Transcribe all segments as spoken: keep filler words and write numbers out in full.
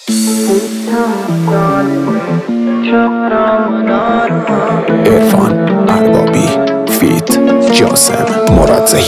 عرفان اربابی فیت جاسم مرادزهی.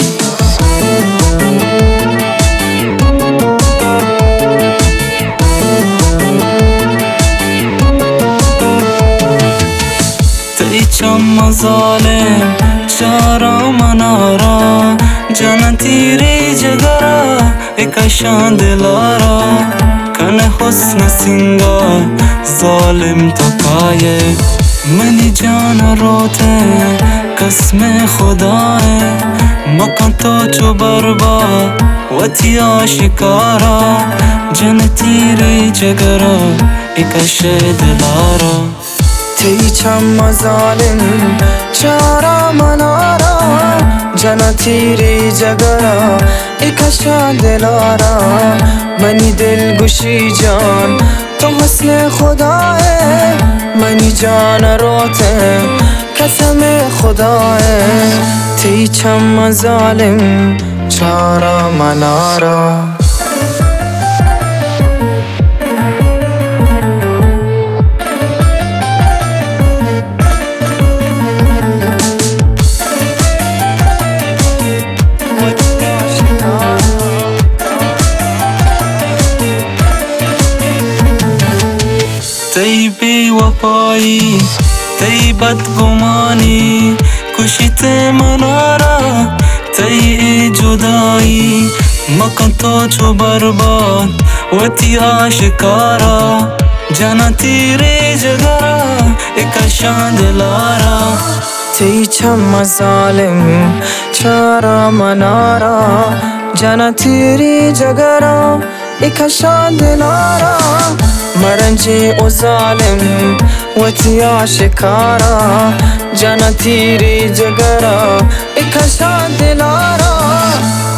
تی چم ظالم چارا منارا جان تیری جگرا اکشان دلارا کن حسن سنگار ظالم تکایه منی جان روته قسم خداه مکن تو چو برباد و تی آشکارا جان تیری جگرا اکشه دلارا تی چم ظالم چارا منارا جانا تیری جگرا اکشا دلارا منی دل گوشی جان تو حسن خداه منی جان روته قسم خداه تی چم ظالم چارا منارا. تی بی وفایی تی بدگمانی کشیت منارا تی جدایی مکن تو چو برباد و تی آشکارا جانا تیری جگرا اکشان دلارا تی چم ظالم چارا منارا جانا تیری جگرا اکشان دلارا مرنجی او ظالم و تی آشکارا جانا تیری جگرا اکشان دلارا